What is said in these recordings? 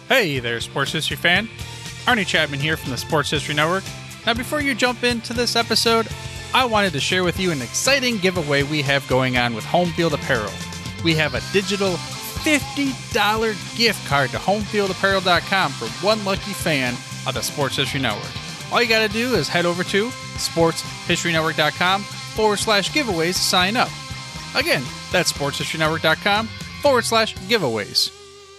Hey there, Sports History fan. Arnie Chapman here from the Sports History Network. Now, before you jump into this episode, I wanted to share with you an exciting giveaway we have going on with Home Field Apparel. We have a digital $50 gift card to homefieldapparel.com for one lucky fan of the Sports History Network. All you got to do is head over to sportshistorynetwork.com/giveaways to sign up. Again, that's sportshistorynetwork.com/giveaways.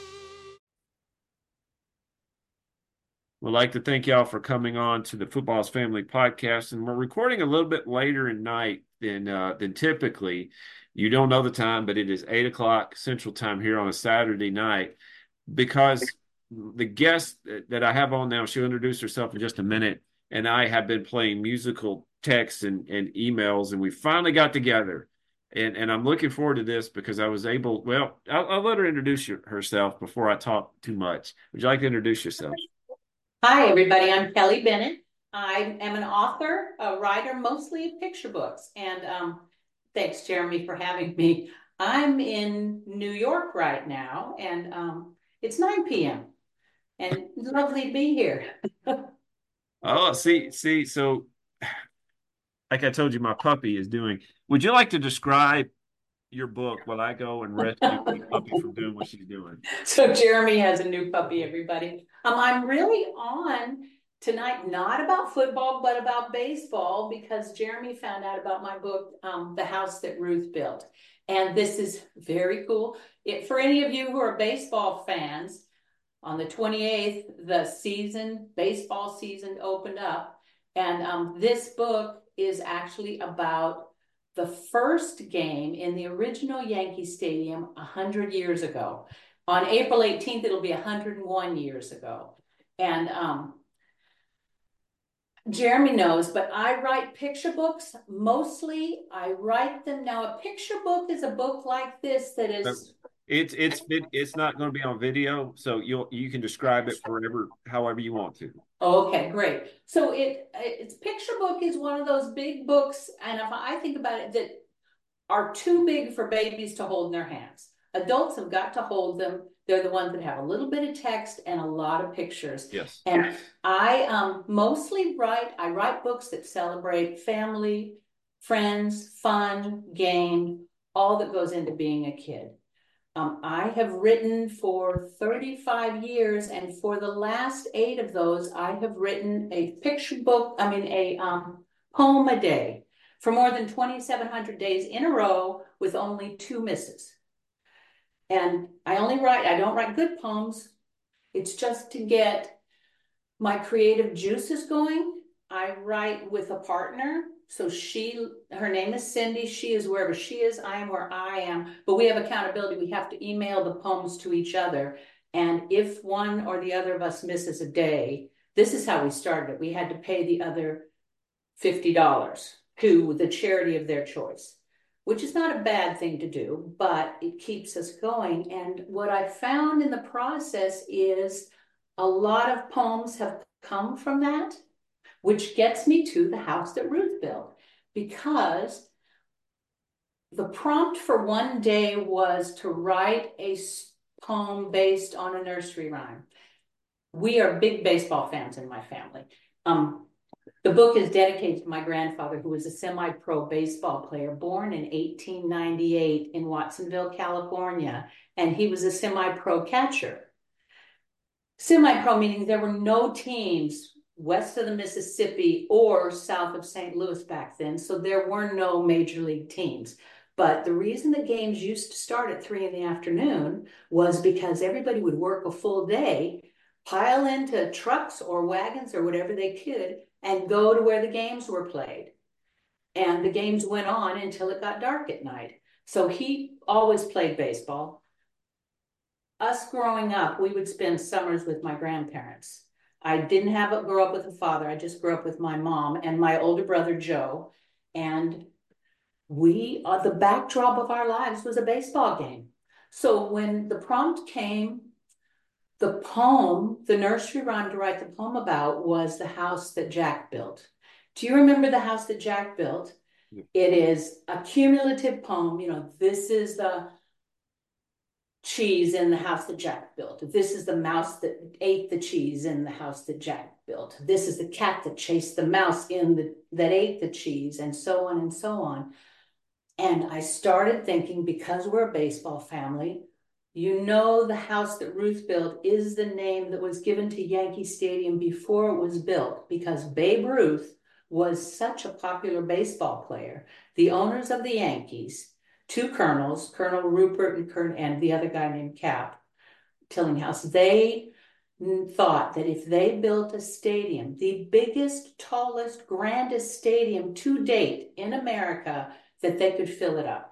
We'd like to thank y'all for coming on to the Football's Family podcast. And we're recording a little bit later in night than typically. You don't know the time, but it is 8 o'clock Central Time here on a Saturday night because the guest that I have on now, she'll introduce herself in just a minute, and I have been playing musical texts and emails, and we finally got together. And I'm looking forward to this because I was able, I'll let her introduce herself before I talk too much. Would you like to introduce yourself? Hi, everybody. I'm Kelly Bennett. I am an author, a writer, mostly of picture books. And thanks, Jeremy, for having me. I'm in New York right now, and it's 9 p.m. And it's lovely to be here. Oh, see, so like I told you, my puppy is doing. Would you like to describe your book while I go and rescue the puppy from doing what she's doing? So Jeremy has a new puppy, everybody. I'm really on tonight, not about football, but about baseball, because Jeremy found out about my book, The House That Ruth Built. And this is very cool. For any of you who are baseball fans, on the 28th, the baseball season opened up. And this book is actually about the first game in the original Yankee Stadium 100 years ago. On April 18th, it'll be 101 years ago. And Jeremy knows, but I write picture books. Mostly, I write them. Now, a picture book is a book like this that is... It's not going to be on video, so you can describe it however you want to. Okay, great. So it's picture book is one of those big books, and if I think about it, that are too big for babies to hold in their hands. Adults have got to hold them. They're the ones that have a little bit of text and a lot of pictures. Yes. And I mostly write books that celebrate family, friends, fun, game, all that goes into being a kid. I have written for 35 years, and for the last 8 of those, I have written a poem a day for more than 2,700 days in a row with only 2 misses. And I don't write good poems. It's just to get my creative juices going. I write with a partner. So her name is Cindy. She is wherever she is. I am where I am. But we have accountability. We have to email the poems to each other. And if one or the other of us misses a day, this is how we started it. We had to pay the other $50 to the charity of their choice, which is not a bad thing to do, but it keeps us going. And what I found in the process is a lot of poems have come from that, which gets me to The House That Ruth Built, because the prompt for one day was to write a poem based on a nursery rhyme. We are big baseball fans in my family. The book is dedicated to my grandfather, who was a semi-pro baseball player, born in 1898 in Watsonville, California, and he was a semi-pro catcher. Semi-pro meaning there were no teams west of the Mississippi or south of St. Louis back then, so there were no major league teams. But the reason the games used to start at 3 in the afternoon was because everybody would work a full day, pile into trucks or wagons or whatever they could, and go to where the games were played. And the games went on until it got dark at night. So he always played baseball. Us growing up, we would spend summers with my grandparents. I didn't grow up with a father. I just grew up with my mom and my older brother, Joe. And the backdrop of our lives was a baseball game. So when the prompt came, the nursery rhyme to write the poem about was The House That Jack Built. Do you remember The House That Jack Built? Yeah. It is a cumulative poem. This is the cheese in the house that Jack built. This is the mouse that ate the cheese in the house that Jack built. This is the cat that chased the mouse that ate the cheese, and so on and so on. And I started thinking, because we're a baseball family, the house that Ruth built is the name that was given to Yankee Stadium before it was built, because Babe Ruth was such a popular baseball player. The owners of the Yankees, two colonels, Colonel Rupert and the other guy named Cap Tillinghast, they thought that if they built a stadium, the biggest, tallest, grandest stadium to date in America, that they could fill it up.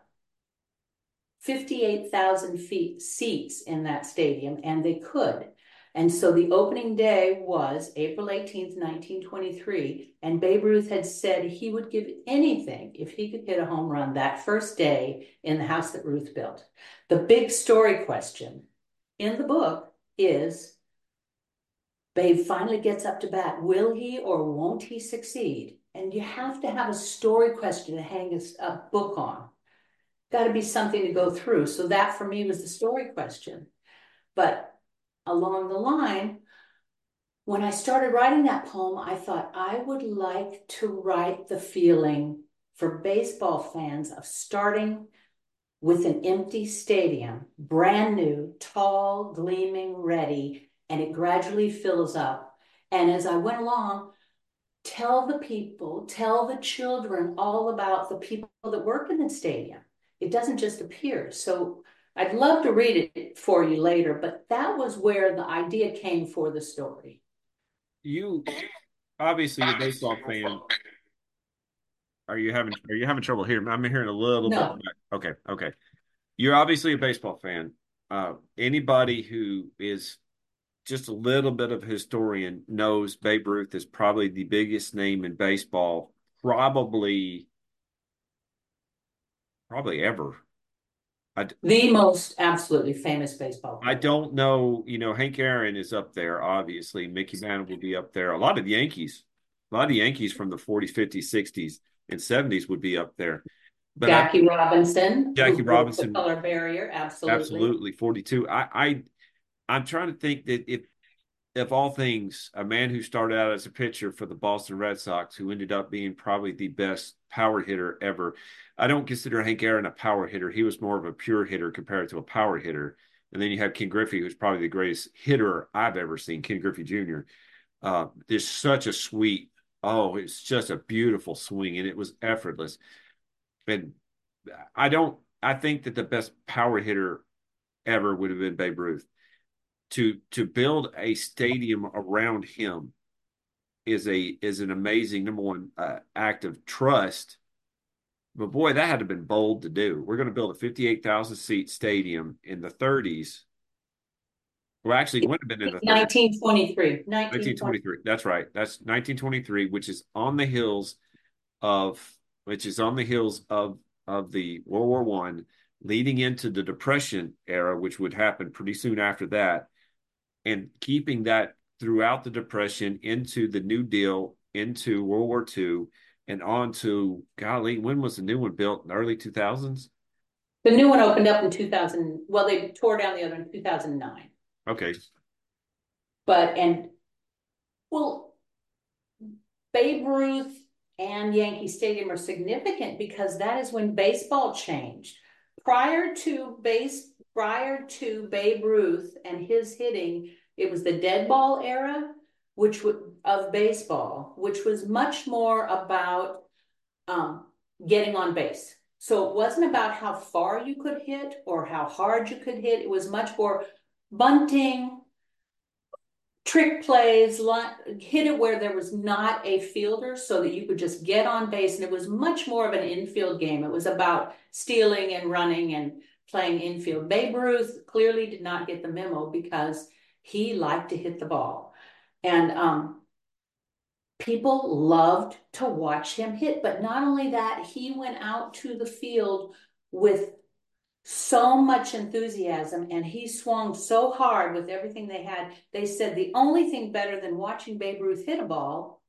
58,000 seats in that stadium, and they could. And so the opening day was April 18th, 1923, and Babe Ruth had said he would give anything if he could hit a home run that first day in the house that Ruth built. The big story question in the book is, Babe finally gets up to bat. Will he or won't he succeed? And you have to have a story question to hang a book on. Got to be something to go through. So that for me was the story question. But along the line, when I started writing that poem, I thought I would like to write the feeling for baseball fans of starting with an empty stadium, brand new, tall, gleaming, ready, and it gradually fills up. And as I went along, tell the children all about the people that work in the stadium. It doesn't just appear. So I'd love to read it for you later, but that was where the idea came for the story. You obviously a baseball fan. Are you having trouble hearing? I'm hearing a little No. bit. Okay. You're obviously a baseball fan. Anybody who is just a little bit of a historian knows Babe Ruth is probably the biggest name in baseball, probably ever. The most absolutely famous baseball player. I don't know, Hank Aaron is up there, obviously. Mickey Mantle will be up there. A lot of the Yankees from the 40s, 50s, 60s, and 70s would be up there. But Jackie Robinson, Jackie who broke Robinson, the color barrier, absolutely 42. I'm trying to think that if all things, a man who started out as a pitcher for the Boston Red Sox, who ended up being probably the best power hitter ever. I don't consider Hank Aaron a power hitter. He was more of a pure hitter compared to a power hitter. And then you have Ken Griffey, who's probably the greatest hitter I've ever seen, Ken Griffey Jr. There's such a it's just a beautiful swing, and it was effortless. And I think that the best power hitter ever would have been Babe Ruth. To build a stadium around him is an amazing number one act of trust. But boy, that had to have been bold to do. We're going to build a 58,000 seat stadium in the 30s. Well, actually, it would have been in the 30s. 1923. 1923. That's right. That's 1923, which is on the hills of the World War One, leading into the Depression era, which would happen pretty soon after that, and keeping that throughout the Depression into the New Deal, into World War II, and on to, golly, when was the new one built? In the early 2000s? The new one opened up in 2000. Well, they tore down the other in 2009. Okay. Babe Ruth and Yankee Stadium are significant because that is when baseball changed. Prior to Babe Ruth and his hitting, it was the dead ball era, of baseball, which was much more about getting on base. So it wasn't about how far you could hit or how hard you could hit. It was much more bunting, trick plays, hit it where there was not a fielder so that you could just get on base. And it was much more of an infield game. It was about stealing and running and playing infield. Babe Ruth clearly did not get the memo because he liked to hit the ball. And people loved to watch him hit. But not only that, he went out to the field with so much enthusiasm, and he swung so hard with everything they had. They said the only thing better than watching Babe Ruth hit a ball,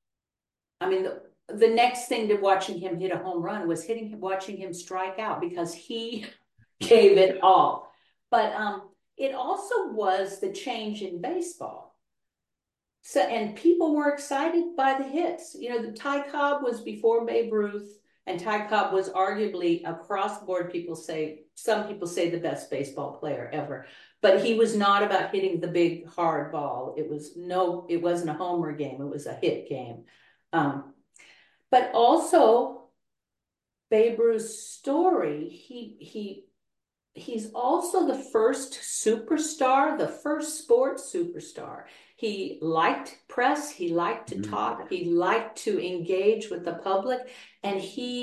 the next thing to watching him hit a home run was watching him strike out, because he gave it all. But it also was the change in baseball. So, and people were excited by the hits. You know, the Ty Cobb was before Babe Ruth, and Ty Cobb was arguably across the board. Some people say the best baseball player ever, but he was not about hitting the big hard ball. It wasn't a homer game. It was a hit game. But also Babe Ruth's story, he's also the first superstar, the first sports superstar. He liked press, he liked to talk, he liked to engage with the public, and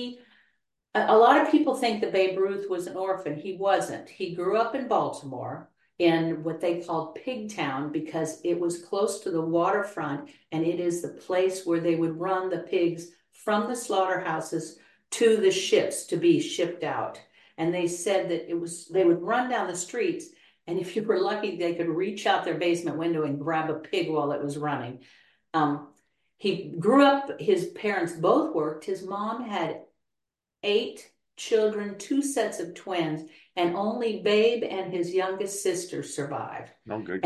a lot of people think that Babe Ruth was an orphan. He wasn't. He grew up in Baltimore in what they called Pigtown because it was close to the waterfront, and it is the place where they would run the pigs from the slaughterhouses to the ships to be shipped out. And they said that they would run down the streets, and if you were lucky, they could reach out their basement window and grab a pig while it was running. He grew up, his parents both worked. His mom had 8 children, 2 sets of twins, and only Babe and his youngest sister survived. Oh, good.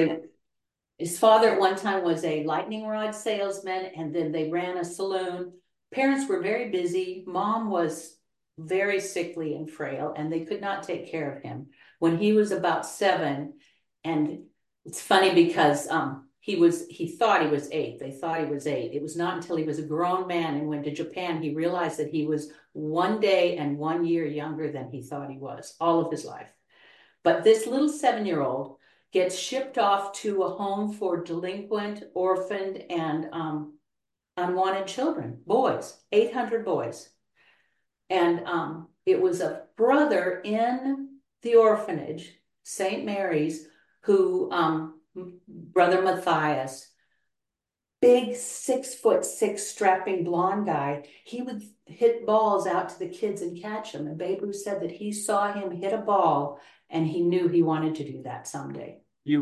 His father at one time was a lightning rod salesman, and then they ran a saloon. Parents were very busy. Mom was very sickly and frail, and they could not take care of him. When he was about 7, and it's funny because he thought he was 8. They thought he was 8. It was not until he was a grown man and went to Japan he realized that he was 1 day and 1 year younger than he thought he was all of his life. But this little 7-year-old gets shipped off to a home for delinquent, orphaned, and unwanted children, boys, 800 boys. And it was a brother in the orphanage, St. Mary's, who, Brother Matthias, big 6'6" strapping blonde guy, he would hit balls out to the kids and catch them. And Babe Ruth said that he saw him hit a ball and he knew he wanted to do that someday.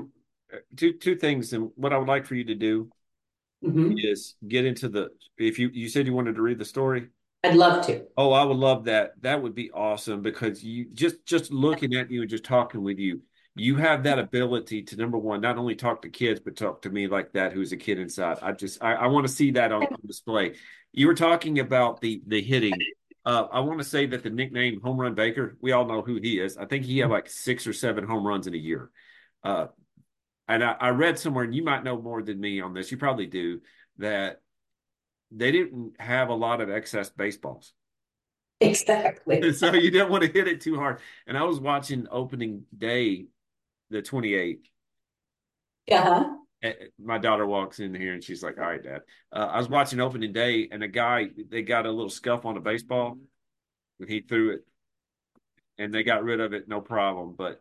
Two things, and what I would like for you to do is get into if you said you wanted to read the story. I'd love to. Oh, I would love that. That would be awesome because you just looking at you and just talking with you, you have that ability to, number one, not only talk to kids, but talk to me like that, who's a kid inside. I want to see that on display. You were talking about the hitting. I want to say that the nickname Home Run Baker, we all know who he is. I think he had like 6 or 7 home runs in a year. And I read somewhere, and you might know more than me on this, you probably do, that they didn't have a lot of excess baseballs. Exactly. So you didn't want to hit it too hard. And I was watching opening day, the 28th. Uh-huh. My daughter walks in here and she's like, all right, Dad. I was watching opening day, and they got a little scuff on a baseball, and he threw it, and they got rid of it, no problem. But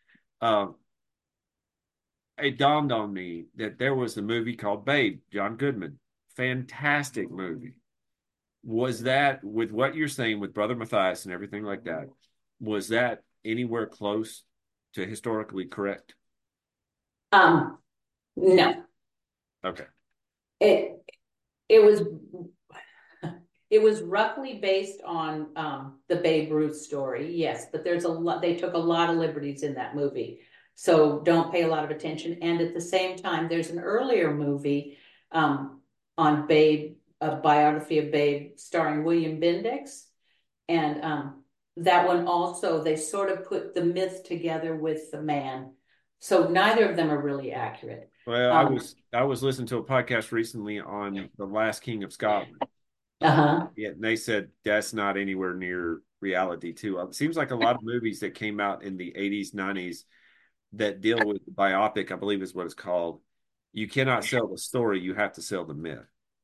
it dawned on me that there was a movie called Babe, John Goodman. Fantastic movie. Was that, with what you're saying with Brother Matthias and everything like that, was that anywhere close to historically correct? No. Okay. It was roughly based on the Babe Ruth story, yes, but they took a lot of liberties in that movie. So don't pay a lot of attention. And at the same time, there's an earlier movie on Babe, a biography of Babe starring William Bendix. And that one also, they sort of put the myth together with the man. So neither of them are really accurate. Well, I was listening to a podcast recently on the Last King of Scotland. Uh-huh. Yeah, and they said that's not anywhere near reality too. It seems like a lot of movies that came out in the 80s, 90s that deal with the biopic, I believe is what it's called. You cannot sell the story, you have to sell the myth.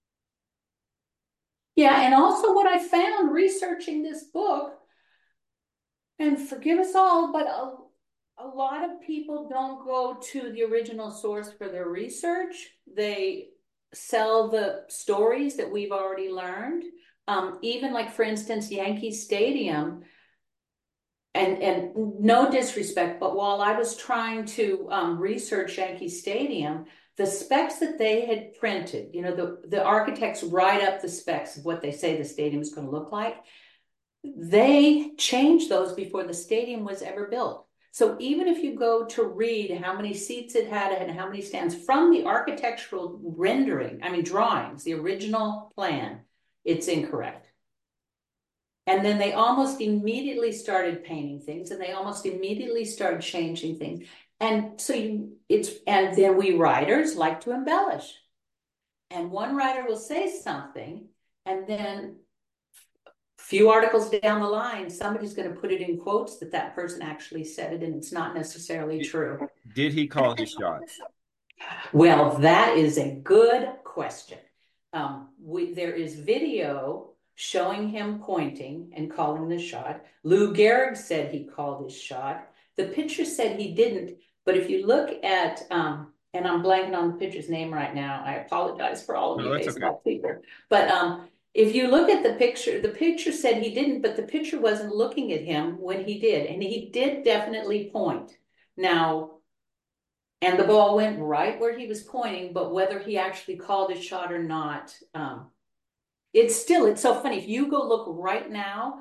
Yeah, and also what I found researching this book, and forgive us all, but a lot of people don't go to the original source for their research. They sell the stories that we've already learned. Even like, for instance, Yankee Stadium, and no disrespect, but while I was trying to research Yankee Stadium, the specs that they had printed, you know, the architects write up the specs of what they say the stadium is going to look like. They changed those before the stadium was ever built. So even if you go to read how many seats it had and how many stands from the architectural rendering, I mean, drawings, the original plan, it's incorrect. And then they almost immediately started painting things, and they almost immediately started changing things. And so and then we writers like to embellish. And one writer will say something, and then few articles down the line, somebody's going to put it in quotes that person actually said it, and it's not necessarily true. Did he call his shot? Well, that is a good question. There is video showing him pointing and calling the shot. Lou Gehrig said he called his shot. The pitcher said he didn't, but if you look at, and I'm blanking on the pitcher's name right now, I apologize for all of you baseball people. But if you look at the pitcher said he didn't, but the pitcher wasn't looking at him when he did, and he did definitely point. Now, and the ball went right where he was pointing, but whether he actually called his shot or not, it's so funny. If you go look right now,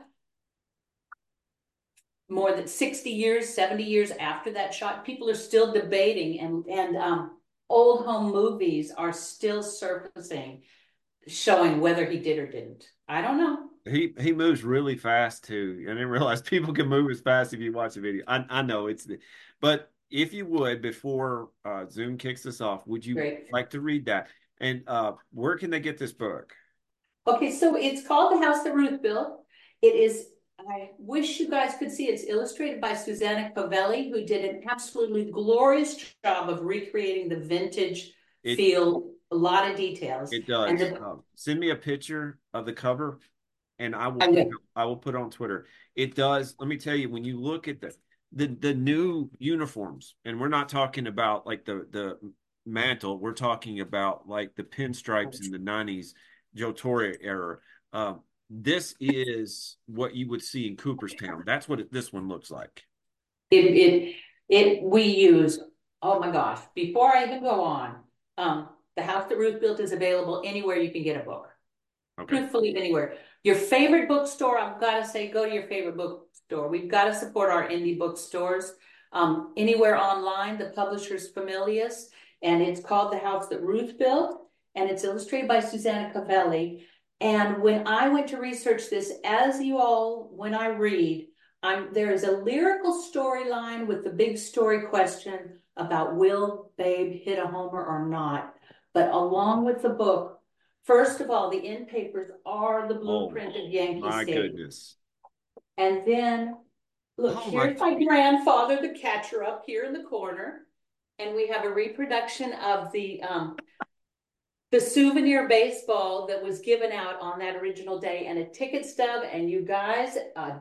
more than 60 years, 70 years after that shot, people are still debating, and old home movies are still surfacing, showing whether he did or didn't. I don't know. He moves really fast too. I didn't realize people can move as fast if you watch the video. I know but if you would, before Zoom kicks us off, would you like to read that? And where can they get this book? Okay, so it's called The House That Ruth Built. It is, I wish you guys could see, it's illustrated by Susanna Covelli, who did an absolutely glorious job of recreating the vintage feel, a lot of details. It does. Send me a picture of the cover, and I will put it on Twitter. It does. Let me tell you, when you look at the new uniforms, and we're not talking about like the mantle, we're talking about like the pinstripes in the 90s Joe Torre era. This is what you would see in Cooperstown. That's what this one looks like. We use, oh my gosh, before I even go on, The House That Ruth Built is available anywhere you can get a book. Okay. Truthfully, anywhere. Your favorite bookstore, I've got to say, go to your favorite bookstore. We've got to support our indie bookstores. Anywhere online, the publisher's Familius, and it's called The House That Ruth Built, and it's illustrated by Susanna Covelli. And when I went to research this, when I read, there is a lyrical storyline with the big story question about will Babe hit a homer or not. But along with the book, first of all, the end papers are the blueprint of Yankee Stadium. My goodness. And then, look, here's my grandfather, the catcher, up here in the corner. And we have a reproduction of the souvenir baseball that was given out on that original day, and a ticket stub, and you guys,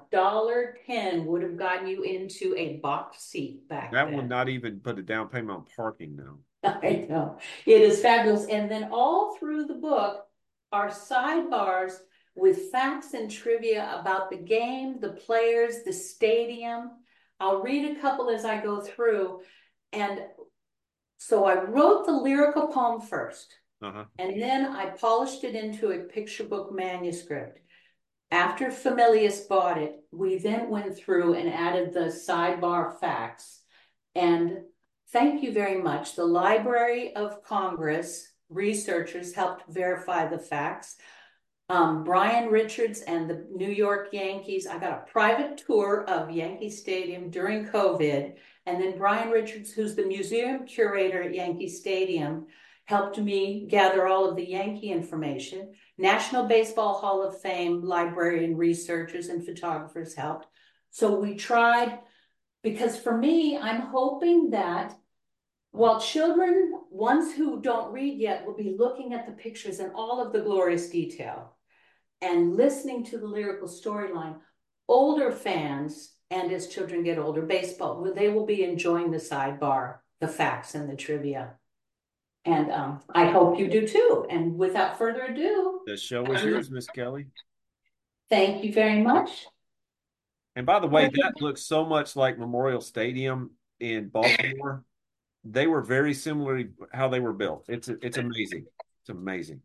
$1.10 would have gotten you into a box seat back then. That would not even put a down payment on parking now. I know. It is fabulous. And then all through the book are sidebars with facts and trivia about the game, the players, the stadium. I'll read a couple as I go through. And so I wrote the lyrical poem first. And then I polished it into a picture book manuscript. After Familius bought it, we then went through and added the sidebar facts. And thank you very much. The Library of Congress researchers helped verify the facts. Brian Richards and the New York Yankees, I got a private tour of Yankee Stadium during COVID. And then Brian Richards, who's the museum curator at Yankee Stadium, helped me gather all of the Yankee information. National Baseball Hall of Fame librarian researchers and photographers helped. So we tried, because for me, I'm hoping that while children, ones who don't read yet, will be looking at the pictures and all of the glorious detail and listening to the lyrical storyline, older fans, and as children get older, baseball, they will be enjoying the sidebar, the facts and the trivia. And I hope you do too. And without further ado, the show is yours, Miss Kelly. Thank you very much. And by the way, that looks so much like Memorial Stadium in Baltimore. They were very similar how they were built. It's amazing. It's amazing.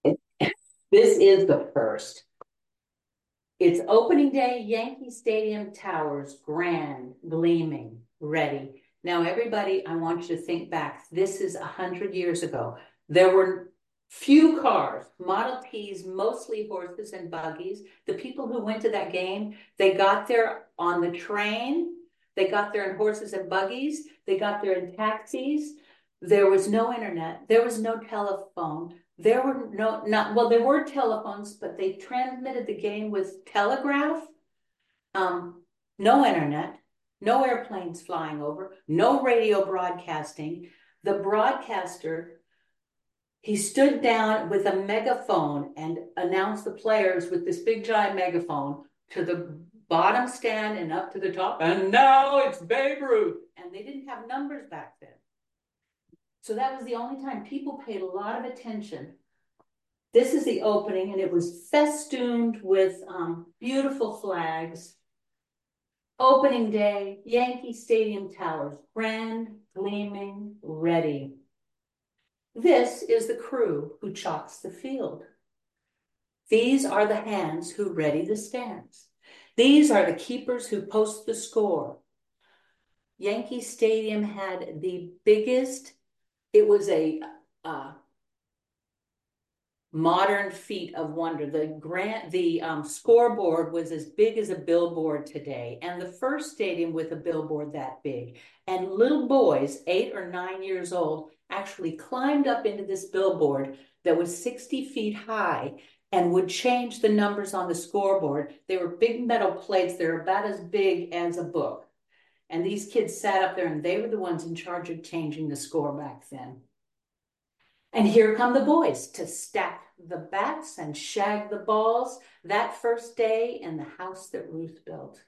This is the first. It's opening day, Yankee Stadium towers, grand, gleaming. ready. Now, everybody, I want you to think back. This is 100 years ago. There were few cars, Model Ts, mostly horses and buggies. The people who went to that game, they got there on the train. They got there in horses and buggies. They got there in taxis. There was no internet. There was no telephone. There were there were telephones, but they transmitted the game with telegraph. No internet, no airplanes flying over, no radio broadcasting. The broadcaster, he stood down with a megaphone and announced the players with this big giant megaphone to the bottom stand and up to the top. And now it's Babe Ruth. And they didn't have numbers back then. So that was the only time people paid a lot of attention. This is the opening, and it was festooned with beautiful flags. Opening day, Yankee Stadium towers, grand, gleaming, ready. This is the crew who chalks the field. These are the hands who ready the stands. These are the keepers who post the score. Yankee Stadium had the biggest, it was a modern feat of wonder. The scoreboard was as big as a billboard today, and the first stadium with a billboard that big. And little boys, 8 or 9 years old, actually climbed up into this billboard that was 60 feet high and would change the numbers on the scoreboard. They were big metal plates. They're about as big as a book. And these kids sat up there, and they were the ones in charge of changing the score back then. And here come the boys to stack the bats and shag the balls that first day in the house that Ruth built.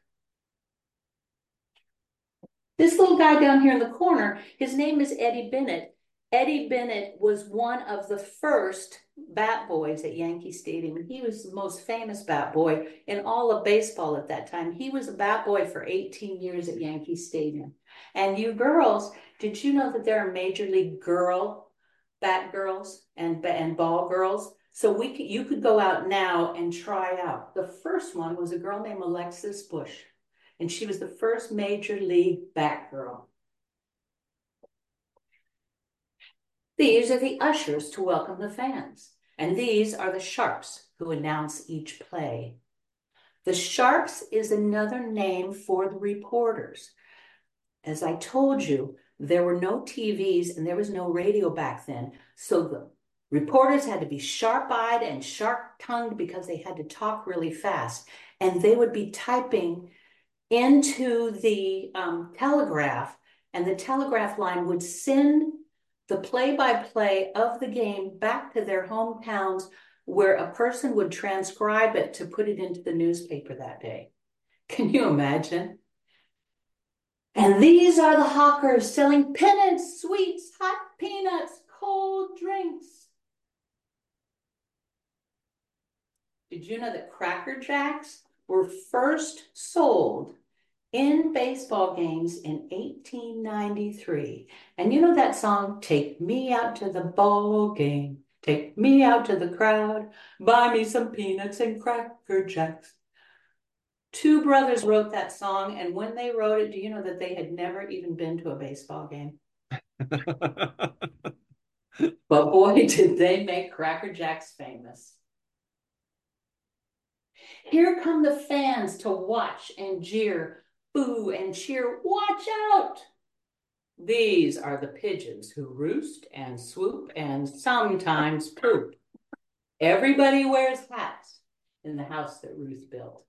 This little guy down here in the corner, his name is Eddie Bennett. Eddie Bennett was one of the first bat boys at Yankee Stadium. He was the most famous bat boy in all of baseball at that time. He was a bat boy for 18 years at Yankee Stadium. And you girls, did you know that there are Major League bat girls and ball girls? So you could go out now and try out. The first one was a girl named Alexis Bush, and she was the first Major League bat girl. These are the ushers to welcome the fans, and these are the sharps who announce each play. The sharps is another name for the reporters. As I told you, there were no TVs and there was no radio back then, so the reporters had to be sharp-eyed and sharp-tongued because they had to talk really fast, and they would be typing into the telegraph, and the telegraph line would send the play-by-play of the game back to their hometowns, where a person would transcribe it to put it into the newspaper that day. Can you imagine? And these are the hawkers selling pennants, sweets, hot peanuts, cold drinks. Did you know that Cracker Jacks were first sold in baseball games in 1893? And you know that song, "Take me out to the ball game, take me out to the crowd, buy me some peanuts and Cracker Jacks." Two brothers wrote that song, and when they wrote it, do you know that they had never even been to a baseball game? But boy, did they make Cracker Jacks famous. Here come the fans to watch and jeer, boo and cheer, watch out! These are the pigeons who roost and swoop and sometimes poop. Everybody wears hats in the house that Ruth built.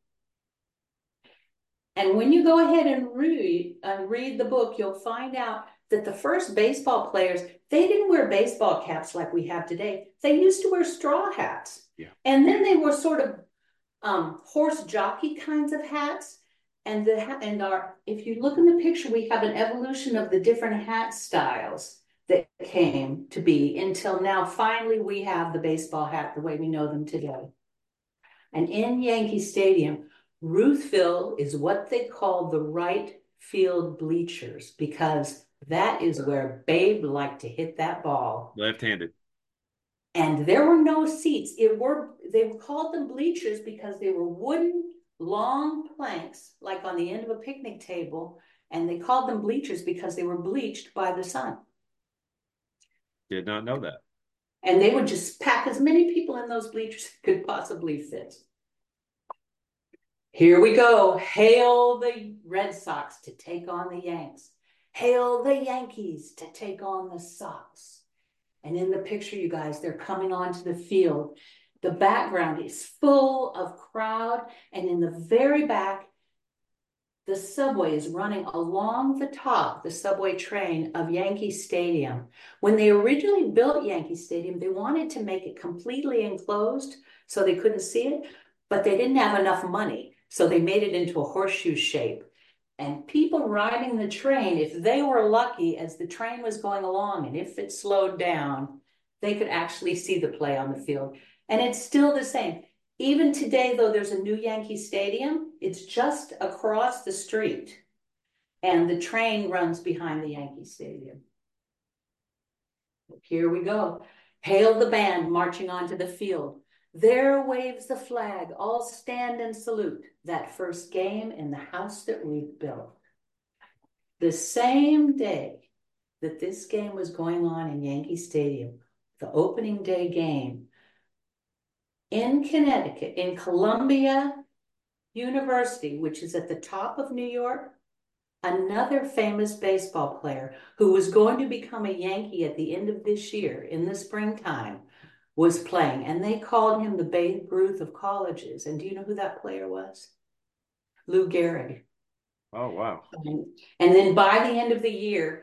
And when you go ahead and read the book, you'll find out that the first baseball players, they didn't wear baseball caps like we have today. They used to wear straw hats. Yeah. And then they were sort of horse jockey kinds of hats. And if you look in the picture, we have an evolution of the different hat styles that came to be until now. Finally, we have the baseball hat the way we know them today. And in Yankee Stadium, Ruthville is what they call the right field bleachers, because that is where Babe liked to hit that ball. Left-handed. And there were no seats. They called them bleachers because they were wooden, long planks, like on the end of a picnic table, And they called them bleachers because they were bleached by the sun. Did not know that. And they would just pack as many people in those bleachers as could possibly fit. Here we go. Hail the Red Sox to take on the Yanks. Hail the Yankees to take on the Sox. And in the picture, you guys, they're coming onto the field. The background is full of crowd, and in the very back, the subway is running along the top, the subway train of Yankee Stadium. When they originally built Yankee Stadium, they wanted to make it completely enclosed so they couldn't see it, but they didn't have enough money. So they made it into a horseshoe shape. And people riding the train, if they were lucky as the train was going along, and if it slowed down, they could actually see the play on the field. And it's still the same. Even today, though, there's a new Yankee Stadium. It's just across the street. And the train runs behind the Yankee Stadium. Here we go. Hail the band marching onto the field. There waves the flag. All stand and salute. That first game in the house that Ruth built. The same day that this game was going on in Yankee Stadium, the opening day game, in Connecticut, in Columbia University, which is at the top of New York, another famous baseball player who was going to become a Yankee at the end of this year, in the springtime, was playing. And they called him the Babe Ruth of colleges. And do you know who that player was? Lou Gehrig. Oh, wow. And then by the end of the year,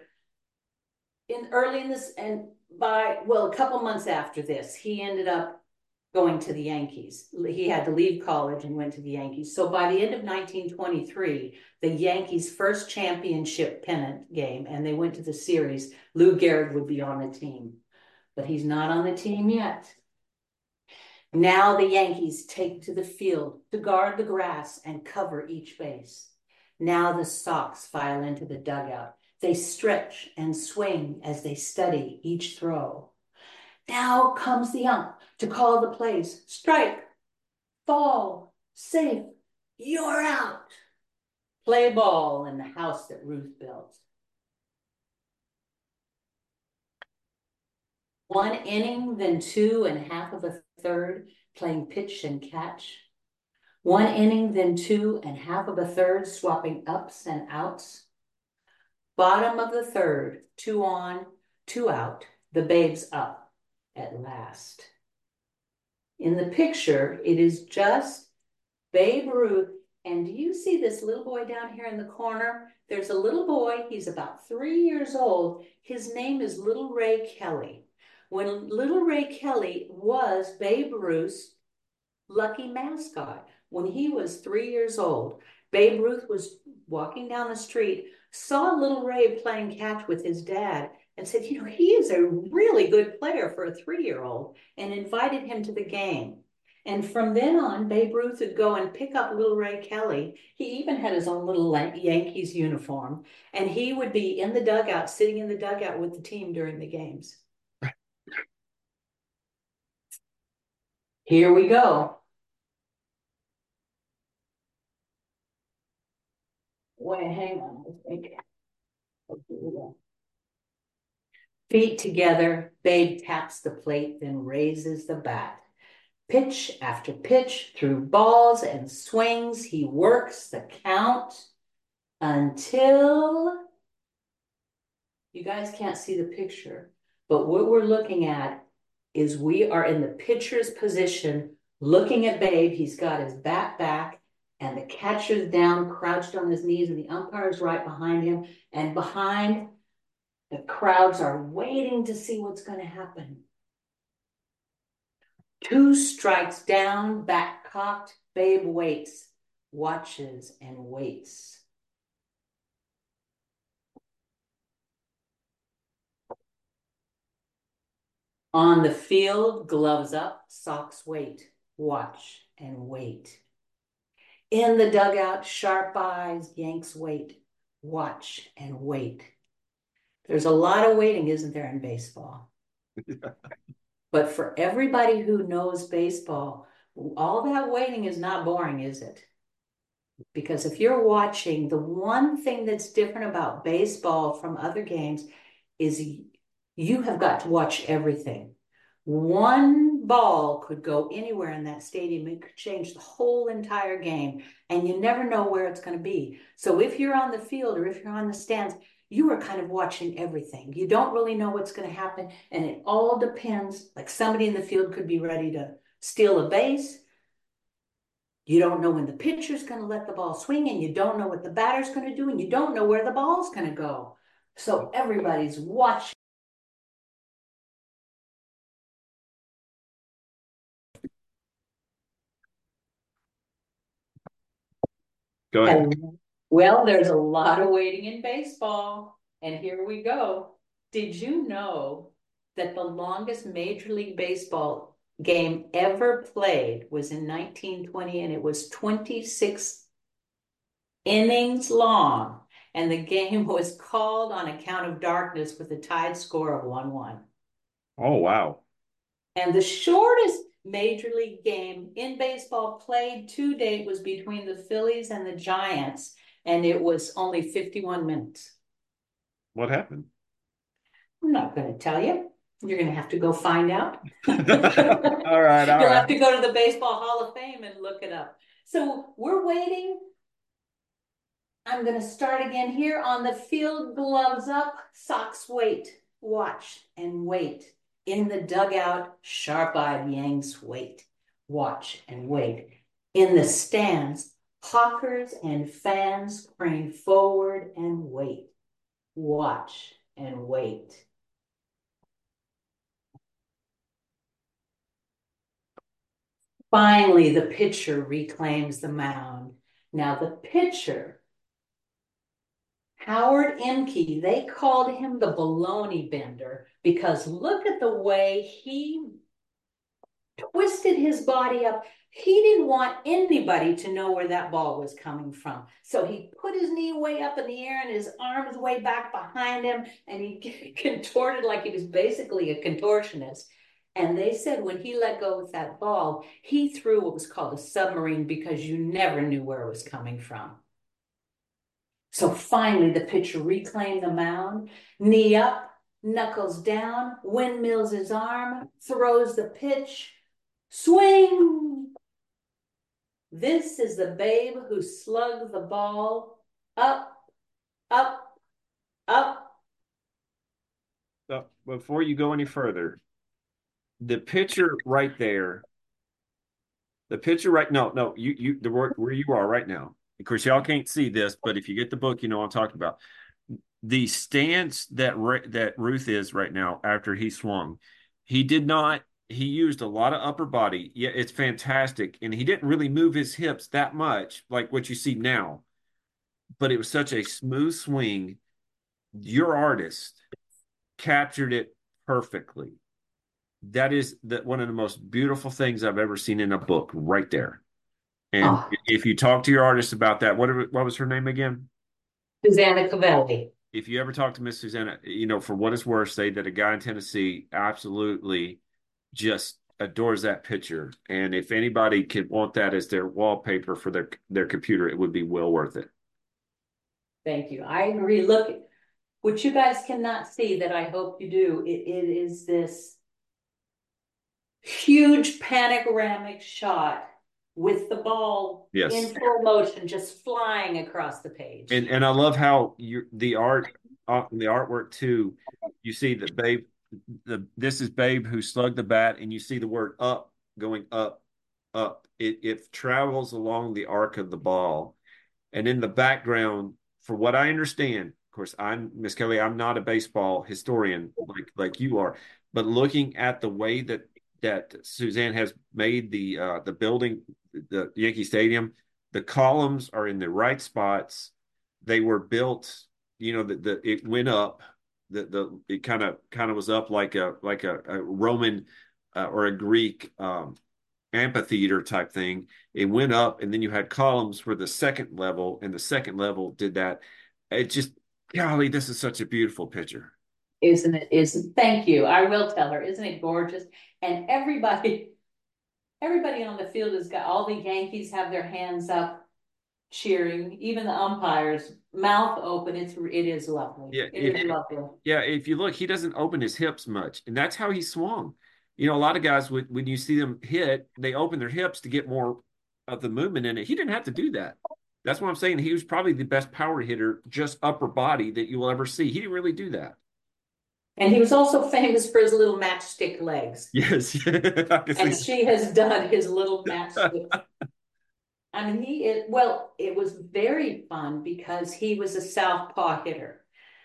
a couple months after this, he ended up going to the Yankees. He had to leave college and went to the Yankees. So by the end of 1923, the Yankees' first championship pennant game, and they went to the series, Lou Gehrig would be on the team. But he's not on the team yet. Now the Yankees take to the field to guard the grass and cover each base. Now the Sox file into the dugout. They stretch and swing as they study each throw. Now comes the ump to call the plays. Strike, ball, safe, you're out. Play ball in the house that Ruth built. One inning, then 2 1/2 of a third, playing pitch and catch. One inning, then 2 1/2 of a third, swapping ups and outs. Bottom of the third, 2 on, 2 out, the Babe's up at last. In the picture, it is just Babe Ruth. And do you see this little boy down here in the corner? There's a little boy, he's about 3 years old. His name is Little Ray Kelly. When Little Ray Kelly was Babe Ruth's lucky mascot, when he was 3 years old, Babe Ruth was walking down the street, saw Little Ray playing catch with his dad, and said, you know, he is a really good player for a 3-year-old, and invited him to the game. And from then on, Babe Ruth would go and pick up Little Ray Kelly. He even had his own little Yankees uniform, and he would be in the dugout, sitting in the dugout with the team during the games. Here we go. Wait, hang on. Feet together, Babe taps the plate, then raises the bat. Pitch after pitch, through balls and swings, he works the count until... You guys can't see the picture, but what we're looking at is we are in the pitcher's position, looking at Babe. He's got his bat back, and the catcher's down, crouched on his knees, and the umpire's right behind him. And behind, the crowds are waiting to see what's going to happen. 2 strikes down, back cocked, Babe waits, watches and waits. On the field, gloves up, socks wait, watch and wait. In the dugout, sharp eyes, Yanks wait, watch and wait. There's a lot of waiting, isn't there, in baseball? But for everybody who knows baseball, all that waiting is not boring, is it? Because if you're watching, the one thing that's different about baseball from other games is you have got to watch everything. One ball could go anywhere in that stadium. It could change the whole entire game, and you never know where it's going to be. So if you're on the field or if you're on the stands, you are kind of watching everything. You don't really know what's going to happen, and it all depends. Like somebody in the field could be ready to steal a base. You don't know when the pitcher's going to let the ball swing, and you don't know what the batter's going to do, and you don't know where the ball's going to go. So everybody's watching. Go ahead. Well, there's a lot of waiting in baseball, and here we go. Did you know that the longest Major League Baseball game ever played was in 1920, and it was 26 innings long, and the game was called on account of darkness with a tied score of 1-1. Oh, wow. And the shortest Major League game in baseball played to date was between the Phillies and the Giants, and it was only 51 minutes. What happened? I'm not going to tell you. You're going to have to go find out. All right, all You'll right. have to go to the Baseball Hall of Fame and look it up. So we're waiting. I'm going to start again here on the field. Gloves up, socks wait, watch and wait. In the dugout, sharp-eyed Yanks wait, watch and wait. In the stands, hawkers and fans crane forward and wait, watch and wait. Finally, the pitcher reclaims the mound. Now the pitcher, Howard Imke, they called him the baloney bender because look at the way he twisted his body up. He didn't want anybody to know where that ball was coming from. So he put his knee way up in the air and his arms way back behind him, and he contorted like he was basically a contortionist. And they said when he let go with that ball, he threw what was called a submarine because you never knew where it was coming from. So finally, the pitcher reclaimed the mound, knee up, knuckles down, windmills his arm, throws the pitch, swing. This is the babe who slugged the ball up, up, up. So before you go any further, the pitcher right there, no, the work where you are right now. Of course, y'all can't see this, but if you get the book, you know what I'm talking about. The stance that Ruth is right now after he swung, he used a lot of upper body. Yeah, it's fantastic. And he didn't really move his hips that much, like what you see now. But it was such a smooth swing. Your artist captured it perfectly. That is one of the most beautiful things I've ever seen in a book right there. And Oh, if you talk to your artist about that, what was her name again? Susanna Cavelli. If you ever talk to Miss Susanna, for what it's worth, say that a guy in Tennessee absolutely just adores that picture. And if anybody could want that as their wallpaper for their computer, it would be well worth it. Thank you. I agree. Look, what you guys cannot see that I hope you do, it is this huge panoramic shot with the ball Yes. in full motion, just flying across the page. And I love how the artwork too. You see that Babe, this is Babe who slugged the bat, and you see the word up going up, up. It travels along the arc of the ball, and in the background, for what I understand, of course, Miss Kelly. I'm not a baseball historian like you are, but looking at the way that Suzanne has made the building, the Yankee Stadium, the columns are in the right spots. They were built, it went up. It kind of was up like a Roman or a Greek amphitheater type thing. It went up, and then you had columns for the second level, and the second level did that. It just, golly, this is such a beautiful picture. Isn't it? Thank you. I will tell her. Isn't it gorgeous? And everybody on the field has got, all the Yankees have their hands up. cheering, even the umpires, mouth open. It is lovely. Yeah, It is lovely. yeah, if you look, he doesn't open his hips much, and that's how he swung. You know, a lot of guys when you see them hit, they open their hips to get more of the movement in it. He didn't have to do that. That's what I'm saying. He was probably the best power hitter, just upper body, that you will ever see. He didn't really do that. And he was also famous for his little matchstick legs. Yes, I can And see. she has done his little matchstick. I mean, it was very fun because he was a southpaw hitter.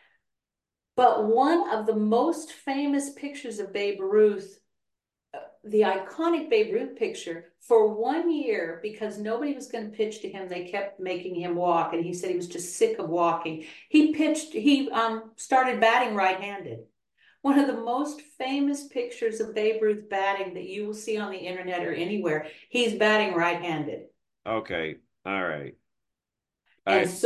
But one of the most famous pictures of Babe Ruth, the iconic Babe Ruth picture, for 1 year, because nobody was going to pitch to him, they kept making him walk, and he said he was just sick of walking. He started batting right-handed. One of the most famous pictures of Babe Ruth batting that you will see on the internet or anywhere, he's batting right-handed. Okay, all right. And so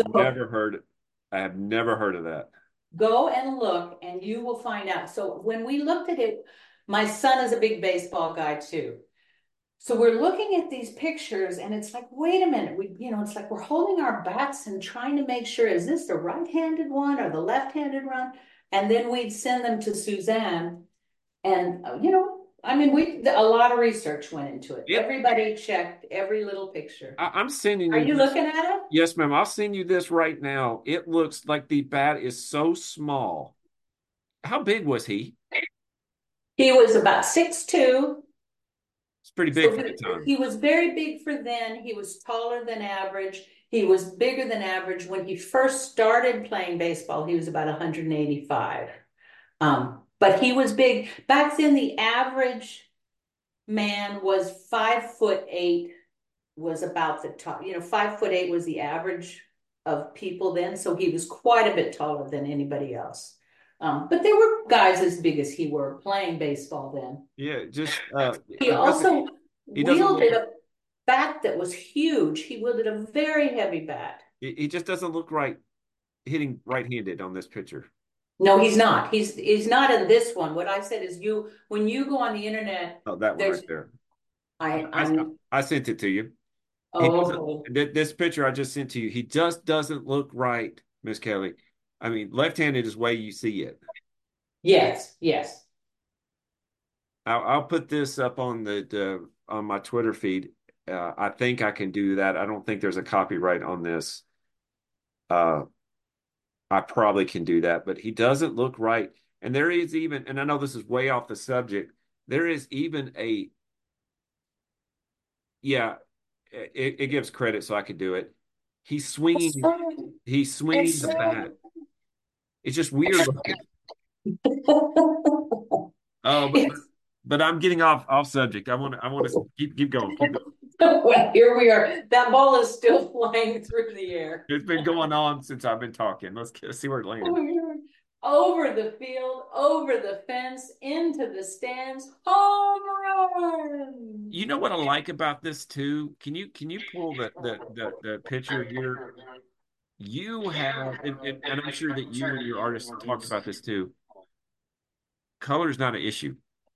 I have never heard of that. go and look and you will find out. So when we looked at it, my son is a big baseball guy too. So we're looking at these pictures and it's like, wait a minute, it's like we're holding our bats and trying to make sure, is this the right-handed one or the left-handed one? And then we'd send them to Suzanne and, I mean, a lot of research went into it. Yep. Everybody checked every little picture. I'm sending Are you you this. looking at it? Yes, ma'am. I'll send you this right now. It looks like the bat is so small. How big was he? He was about 6'2". It's pretty big for the time. He was very big for then. He was taller than average. He was bigger than average. When he first started playing baseball, he was about 185. But he was big. Back then, the average man was 5'8", was about the top. 5'8" was the average of people then. So he was quite a bit taller than anybody else. But there were guys as big as he were playing baseball then. Yeah, just He also wielded look, a bat that was huge. He wielded a very heavy bat. he just doesn't look right hitting right-handed on this picture. No, he's not. He's not in this one. What I said is when you go on the internet. Oh, that one right there. I sent it to you. Oh, This picture I just sent to you, he just doesn't look right, Miss Kelly. I mean, left-handed is the way you see it. yes, yes. I'll put this up on on my Twitter feed. I think I can do that. I don't think there's a copyright on this. I probably can do that, but he doesn't look right. And there is even, and I know this is way off the subject, there is even it gives credit, so I could do it. He's swinging the bat. It's just weird looking. Oh, but I'm getting off subject. I want to keep going. Well, here we are. That ball is still flying through the air. It's been going on since I've been talking. Let's see where it lands. Over the field, over the fence, into the stands, home run. You know what I like about this too? Can you pull the picture here? You have, and I'm sure that you and your artist talked about this too. Color is not an issue.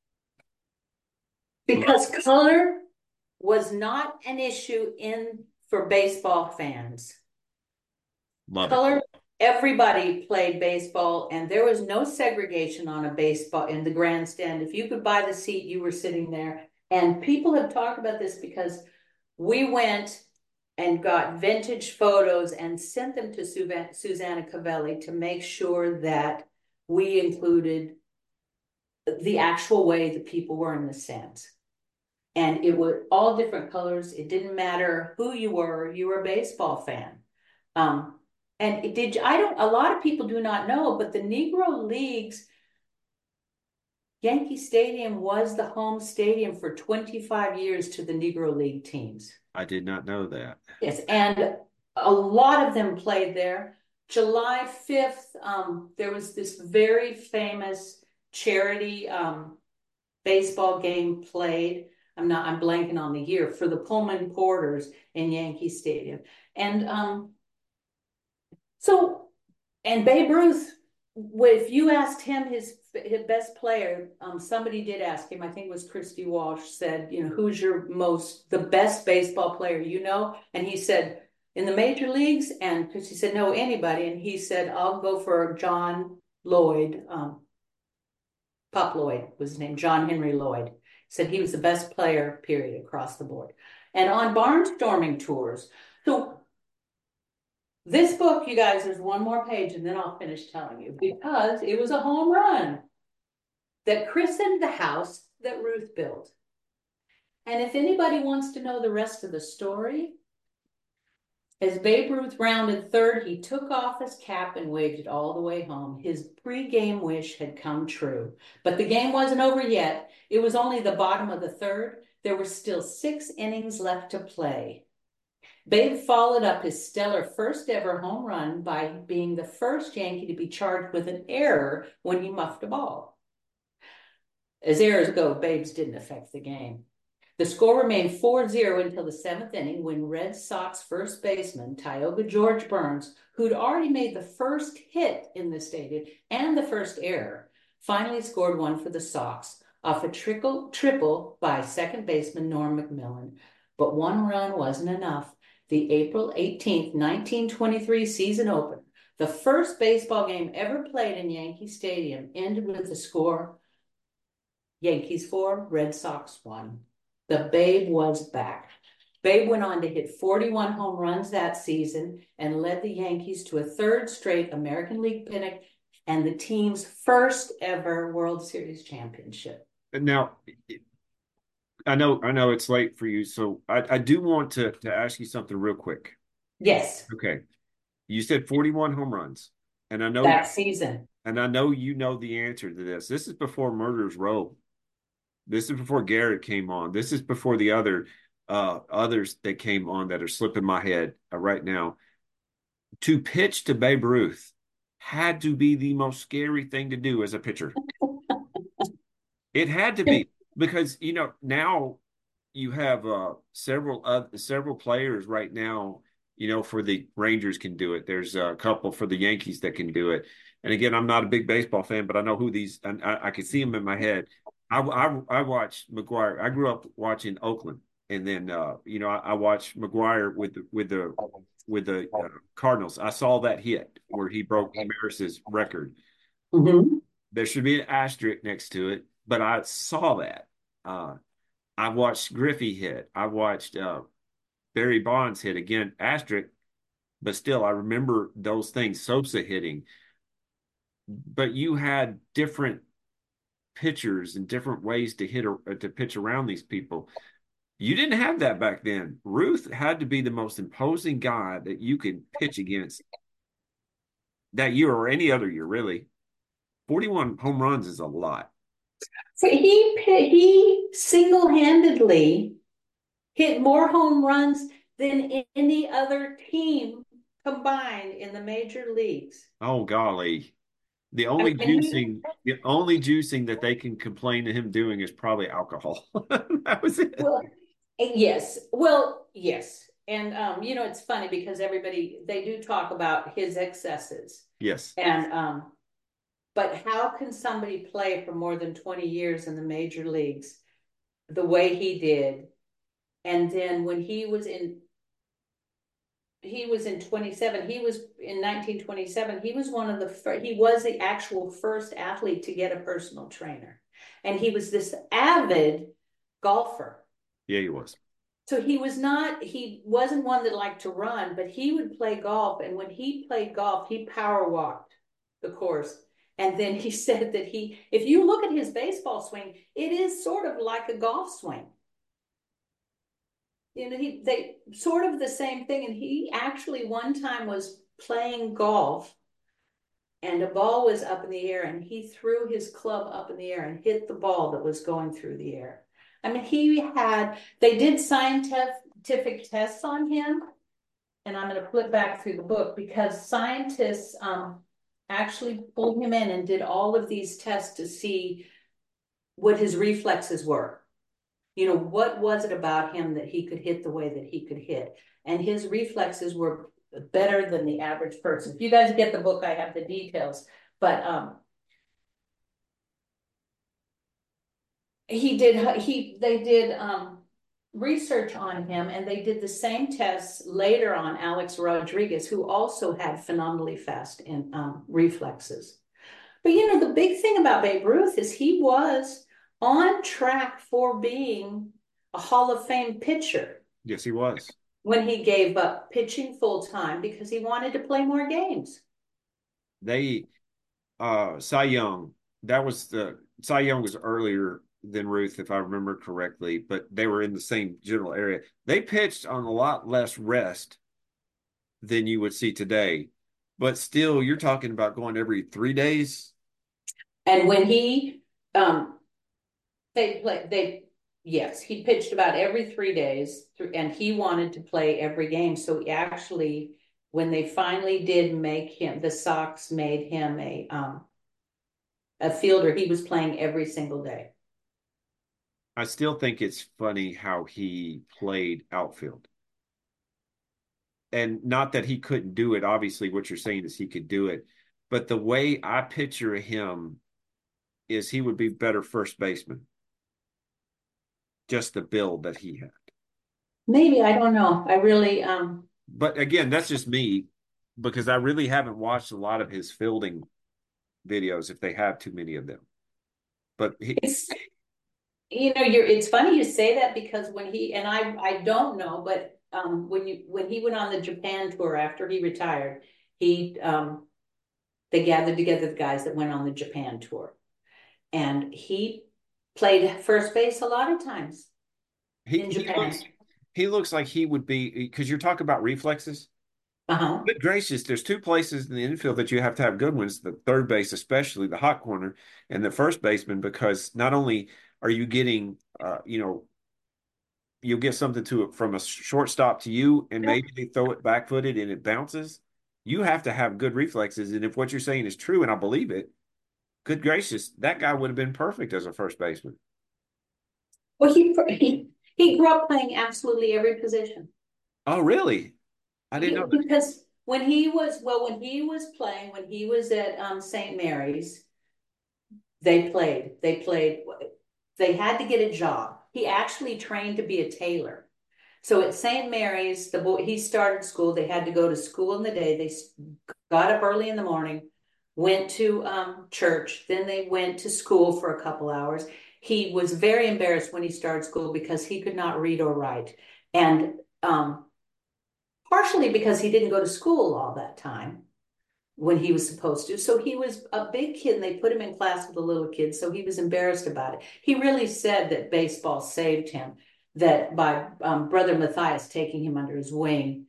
Because color was not an issue for baseball fans. Love Color, it. everybody played baseball, and there was no segregation on a baseball in the grandstand. If you could buy the seat, you were sitting there. And people have talked about this because we went and got vintage photos and sent them to Susanna Cavelli to make sure that we included the actual way the people were in the stands. And it was all different colors. It didn't matter who you were a baseball fan. And a lot of people do not know, but the Negro Leagues, Yankee Stadium was the home stadium for 25 years to the Negro League teams. I did not know that. Yes, and a lot of them played there. July 5th, there was this very famous charity baseball game played. I'm blanking on the year, for the Pullman Porters in Yankee Stadium. And and Babe Ruth, if you asked him his best player, somebody did ask him, I think it was Christy Walsh, said, who's the best baseball player you know? And he said, in the major leagues? And because she said, no, anybody. And he said, I'll go for John Lloyd. Pop Lloyd was his name, John Henry Lloyd. Said he was the best player, period, across the board. And on barnstorming tours. So this book, you guys, there's one more page and then I'll finish telling you, because it was a home run that christened the house that Ruth built. And if anybody wants to know the rest of the story, as Babe Ruth rounded third, he took off his cap and waved it all the way home. His pre-game wish had come true. But the game wasn't over yet. It was only the bottom of the third. There were still 6 innings left to play. Babe followed up his stellar first ever home run by being the first Yankee to be charged with an error when he muffed a ball. As errors go, Babe's didn't affect the game. The score remained 4-0 until the 7th inning, when Red Sox first baseman Tioga George Burns, who'd already made the first hit in the stadium and the first error, finally scored one for the Sox off a triple by second baseman Norm McMillan. But one run wasn't enough. The April 18th, 1923 season opener, the first baseball game ever played in Yankee Stadium, ended with the score Yankees 4, Red Sox 1. The Babe was back. Babe went on to hit 41 home runs that season and led the Yankees to a third straight American League pennant and the team's first ever World Series championship. Now, I know it's late for you, so I do want to ask you something real quick. Yes. Okay. You said 41 home runs, and I know that season. And I know you know the answer to this. This is before Murderers Row. This is before Garrett came on. This is before the others that came on that are slipping my head right now. To pitch to Babe Ruth had to be the most scary thing to do as a pitcher. It had to be, because now you have several players right now. For the Rangers can do it. There's a couple for the Yankees that can do it. And again, I'm not a big baseball fan, but I know who these, and I can see them in my head. I watched McGwire. I grew up watching Oakland, and then I watched McGwire with the Cardinals. I saw that hit where he broke Maris's record. Mm-hmm. There should be an asterisk next to it, but I saw that. I watched Griffey hit. I watched Barry Bonds hit, again, asterisk, but still, I remember those things. Sosa hitting, but you had different pitchers and different ways to pitch around these people. You didn't have that back then. Ruth had to be the most imposing guy that you could pitch against that year or any other year, really. 41 home runs is a lot. So he single-handedly hit more home runs than any other team combined in the major leagues. Oh, golly. The only juicing that they can complain to him doing is probably alcohol. That was it. Well, yes. Well, yes. And it's funny because they do talk about his excesses. Yes. And but how can somebody play for more than 20 years in the major leagues the way he did? And then when he was in 1927, he was one of he was the actual first athlete to get a personal trainer. And he was this avid golfer. Yeah, he was. So he wasn't one that liked to run, but he would play golf. And when he played golf, he power walked the course. And then he said that if you look at his baseball swing, it is sort of like a golf swing. They sort of the same thing. And he actually one time was playing golf and a ball was up in the air and he threw his club up in the air and hit the ball that was going through the air. I mean, they did scientific tests on him. And I'm going to flip back through the book because scientists actually pulled him in and did all of these tests to see what his reflexes were. What was it about him that he could hit the way that he could hit? And his reflexes were better than the average person. If you guys get the book, I have the details. But they did research on him, and they did the same tests later on Alex Rodriguez, who also had phenomenally fast in reflexes. But the big thing about Babe Ruth is he was on track for being a Hall of Fame pitcher Yes, he was. when he gave up pitching full time because he wanted to play more games. They Cy Young, Cy Young was earlier than Ruth, if I remember correctly, but they were in the same general area. They pitched on a lot less rest than you would see today. But still, you're talking about going every 3 days. And when he they yes, he pitched about every 3 days, and he wanted to play every game. So he actually, when they finally did make him, the Sox made him a fielder. He was playing every single day. I still think it's funny how he played outfield. And not that he couldn't do it. Obviously, what you're saying is he could do it. But the way I picture him is he would be better first baseman. Just the build that he had. Maybe, I don't know. I really But again, that's just me because I really haven't watched a lot of his fielding videos if they have too many of them. But it's it's funny you say that, because when he, and I don't know, but when he went on the Japan tour after he retired, he they gathered together the guys that went on the Japan tour, and he played first base a lot of times he, in he Japan. looks he looks like he would be, because you're talking about reflexes. Uh-huh. Good gracious, there's two places in the infield that you have to have good ones, the third base, especially the hot corner, and the first baseman, because not only are you getting, you'll get something to it from a shortstop to you, and maybe they throw it back footed and it bounces. You have to have good reflexes. And if what you're saying is true, and I believe it, good gracious, that guy would have been perfect as a first baseman. Well, he grew up playing absolutely every position. Oh, really? I didn't know that. Because when he was playing, when he was at St. Mary's, they played. They had to get a job. He actually trained to be a tailor. So at St. Mary's, he started school. They had to go to school in the day. They got up early in the morning, went to church, then they went to school for a couple hours. He was very embarrassed when he started school because he could not read or write, and partially because he didn't go to school all that time when he was supposed to. So he was a big kid, and they put him in class with the little kids. So he was embarrassed about it. He really said that baseball saved him, that by Brother Matthias taking him under his wing.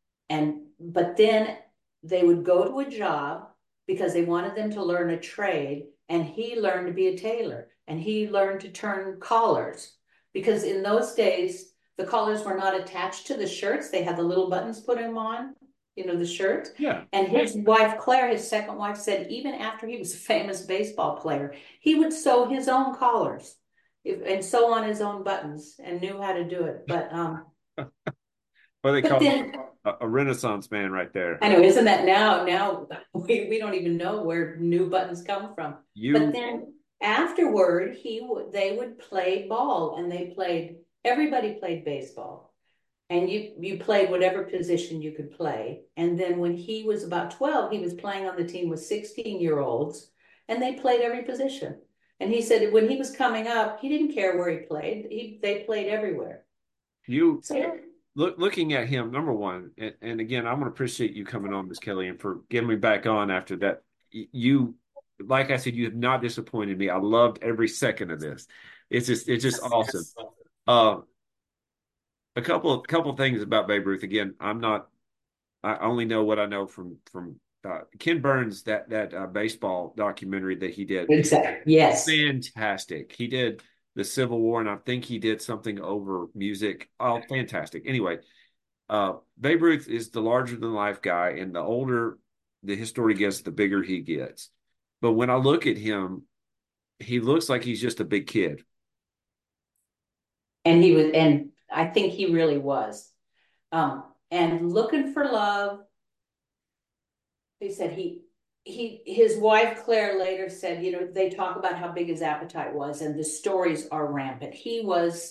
But then they would go to a job because they wanted them to learn a trade. And he learned to be a tailor, and he learned to turn collars, because in those days, the collars were not attached to the shirts. They had the little buttons put them on, the shirt. Yeah. And his wife, Claire, his second wife, said even after he was a famous baseball player, he would sew his own collars and sew on his own buttons, and knew how to do it. But What they call then a Renaissance man right there. I know, isn't that now we don't even know where new buttons come from. But then afterward, they would play ball, and everybody played baseball. And you played whatever position you could play. And then when he was about 12, he was playing on the team with 16-year-olds, and they played every position. And he said when he was coming up, he didn't care where he played. They played everywhere. Looking at him, number one, and again, I want to appreciate you coming on, Miss Kelly, and for getting me back on after that. You, like I said, you have not disappointed me. I loved every second of this. It's just awesome. A couple things about Babe Ruth. Again, I only know what I know from Ken Burns, that baseball documentary that he did. Exactly. Yes. Fantastic. He did the Civil War, and I think he did something over music. Oh, fantastic. Anyway, Babe Ruth is the larger than life guy, and the older the history gets, the bigger he gets. But when I look at him, he looks like he's just a big kid. And I think he really was. And looking for love. They said his wife Claire later said, they talk about how big his appetite was, and the stories are rampant.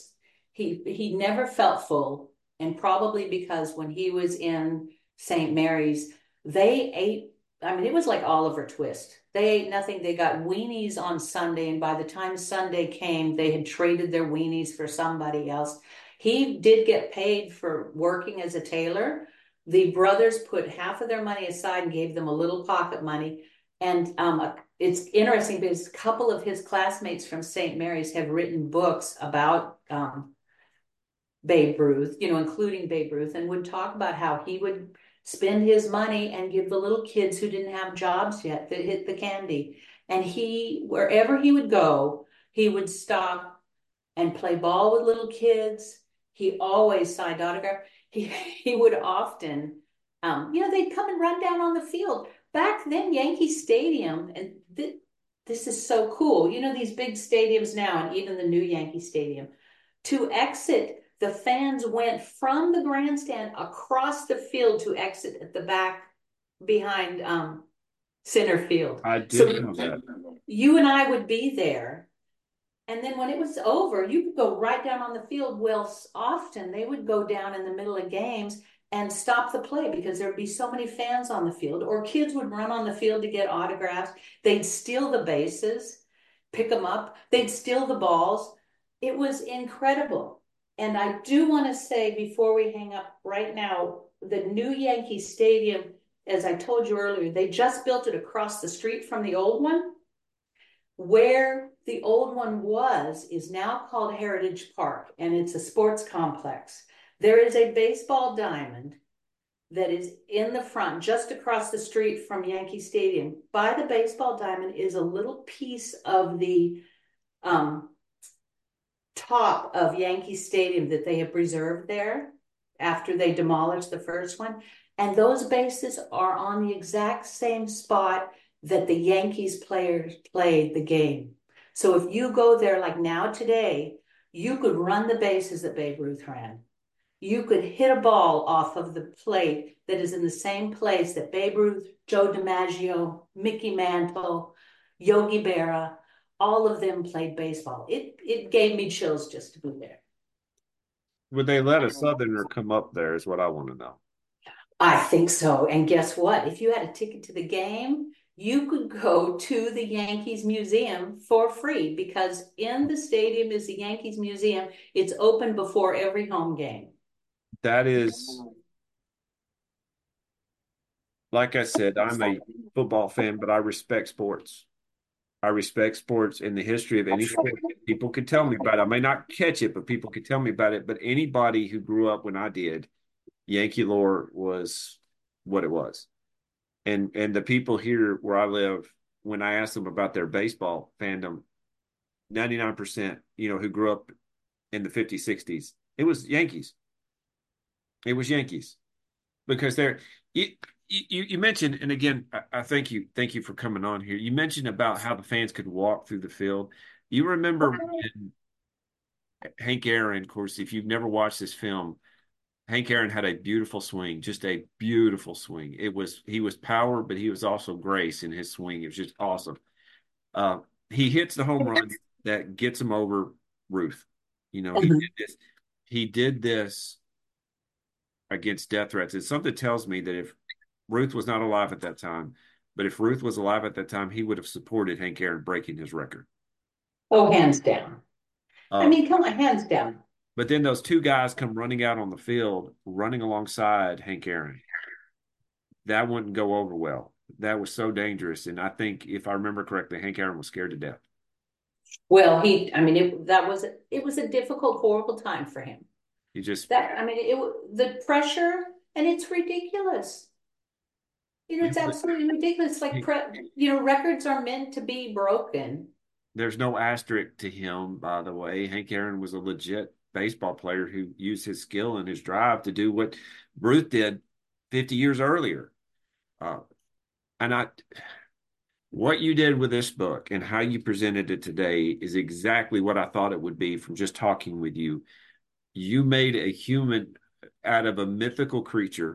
He never felt full, and probably because when he was in St. Mary's, they ate. I mean, it was like Oliver Twist. They ate nothing. They got weenies on Sunday, and by the time Sunday came, they had traded their weenies for somebody else. He did get paid for working as a tailor. The brothers put half of their money aside and gave them a little pocket money. And it's interesting because a couple of his classmates from St. Mary's have written books about Babe Ruth, including Babe Ruth, and would talk about how he would spend his money and give the little kids who didn't have jobs yet that hit the candy. And wherever he would go, he would stop and play ball with little kids. He always signed autograph. He would often, they'd come and run down on the field. Back then, Yankee Stadium, and this is so cool. These big stadiums now, and even the new Yankee Stadium, to exit, the fans went from the grandstand across the field to exit at the back behind center field. I did know that. You and I would be there. And then when it was over, you could go right down on the field. Well, often they would go down in the middle of games and stop the play because there'd be so many fans on the field, or kids would run on the field to get autographs. They'd steal the bases, pick them up. They'd steal the balls. It was incredible. And I do want to say before we hang up right now, the new Yankee Stadium, as I told you earlier, they just built it across the street from the old one. Where the old one is now called Heritage Park, and it's a sports complex. There is a baseball diamond that is in the front, just across the street from Yankee Stadium. By the baseball diamond is a little piece of the top of Yankee Stadium that they have preserved there after they demolished the first one. And those bases are on the exact same spot that the Yankees players played the game. So if you go there like now today, you could run the bases that Babe Ruth ran. You could hit a ball off of the plate that is in the same place that Babe Ruth, Joe DiMaggio, Mickey Mantle, Yogi Berra, all of them played baseball. It gave me chills just to be there. Would they let a Southerner come up there is what I want to know. I think so. And guess what? If you had a ticket to the game, you could go to the Yankees Museum for free because in the stadium is the Yankees Museum. It's open before every home game. That is, like I said, I'm a football fan, but I respect sports. I respect sports in the history of any sport. People could tell me about it. I may not catch it, but people could tell me about it. But anybody who grew up when I did, Yankee lore was what it was. And the people here where I live, when I ask them about their baseball fandom, 99%, who grew up in the 50s, 60s, it was Yankees. It was Yankees. Because you mentioned, and again, I thank you for coming on here. You mentioned about how the fans could walk through the field. You remember when Hank Aaron, of course, if you've never watched this film, Hank Aaron had a beautiful swing, just a beautiful swing. He was power, but he was also grace in his swing. It was just awesome. He hits the home run that gets him over Ruth. He did this against death threats. And something tells me that if Ruth was not alive at that time, but if Ruth was alive at that time, he would have supported Hank Aaron breaking his record. Oh, hands down. I mean, come on, hands down. But then those two guys come running out on the field, running alongside Hank Aaron. That wouldn't go over well. That was so dangerous. And I think, if I remember correctly, Hank Aaron was scared to death. Well, it was a difficult, horrible time for him. The pressure, and it's ridiculous. It's absolutely ridiculous. Like, records are meant to be broken. There's no asterisk to him, by the way. Hank Aaron was a legit baseball player who used his skill and his drive to do what Ruth did 50 years earlier. What you did with this book and how you presented it today is exactly what I thought it would be from just talking with you. You made a human out of a mythical creature.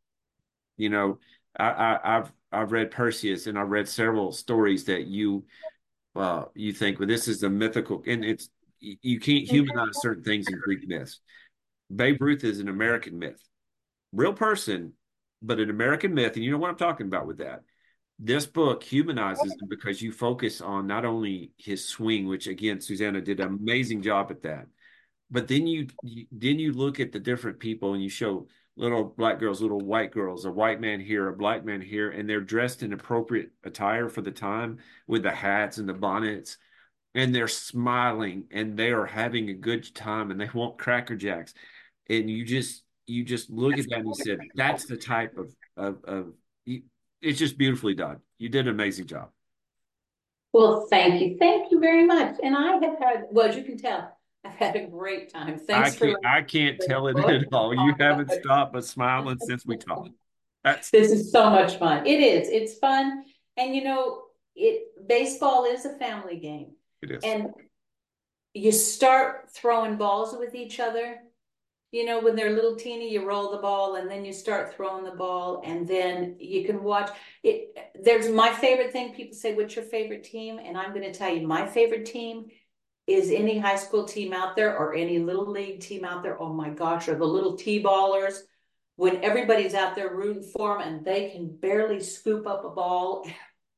I've read Perseus, and I've read several stories that you think, well, this is a mythical, and you can't humanize certain things in Greek myths. Babe Ruth is an American myth, real person, but an American myth. And you know what I'm talking about with that. This book humanizes him because you focus on not only his swing, which again, Susanna did an amazing job at that, but then you look at the different people and you show little black girls, little white girls, a white man here, a black man here, and they're dressed in appropriate attire for the time with the hats and the bonnets, and they're smiling and they are having a good time and they want Cracker Jacks. And you just look at that and you said, that's the type of it's just beautifully done. You did an amazing job. Well, thank you. Thank you very much. And I have had, well, as you can tell, I've had a great time. Thanks for I can't tell it at all. You haven't stopped but smiling since we talked. This is so much fun. It is. It's fun. And baseball is a family game. It is. And you start throwing balls with each other. When they're little teeny, you roll the ball and then you start throwing the ball and then you can watch it. There's my favorite thing. People say, what's your favorite team? And I'm going to tell you, my favorite team is any high school team out there or any little league team out there. Oh my gosh, or the little T-ballers when everybody's out there rooting for them and they can barely scoop up a ball.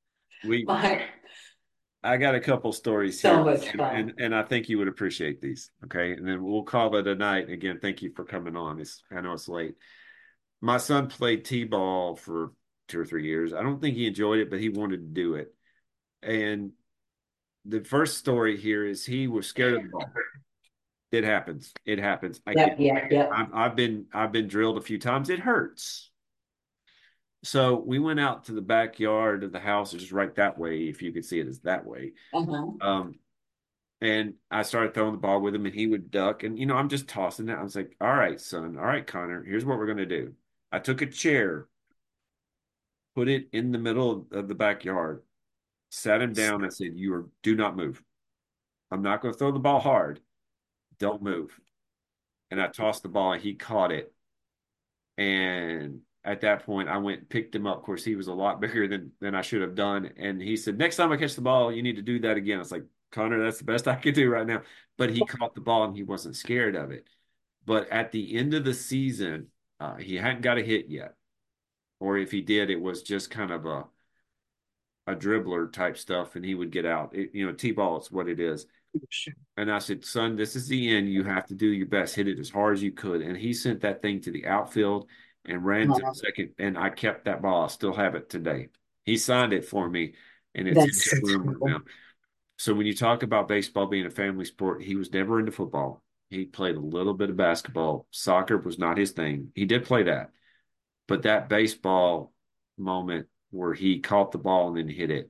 I got a couple stories here. So much fun. And I think you would appreciate these. Okay. And then we'll call it a night. Again, thank you for coming on. I know it's late. My son played T-ball for 2 or 3 years. I don't think he enjoyed it, but he wanted to do it. And the first story here is he was scared of the ball. It happens. It happens. I've been drilled a few times. It hurts. So we went out to the backyard of the house, just right that way, if you could see it as that way. And I started throwing the ball with him, and he would duck. And, I'm just tossing it. I was like, all right, son. All right, Connor, here's what we're going to do. I took a chair, put it in the middle of the backyard, sat him down, and said, do not move. I'm not going to throw the ball hard. Don't move. And I tossed the ball, and he caught it. And at that point, I went and picked him up. Of course, he was a lot bigger than I should have done. And he said, next time I catch the ball, you need to do that again. I was like, Connor, that's the best I can do right now. But he caught the ball and he wasn't scared of it. But at the end of the season, he hadn't got a hit yet. Or if he did, it was just kind of a dribbler type stuff and he would get out. T-ball is what it is. And I said, son, this is the end. You have to do your best. Hit it as hard as you could. And he sent that thing to the outfield and ran to the second, and I kept that ball. I still have it today. He signed it for me, and it's in his room right now. So when you talk about baseball being a family sport, he was never into football. He played a little bit of basketball. Soccer was not his thing. He did play that. But that baseball moment where he caught the ball and then hit it,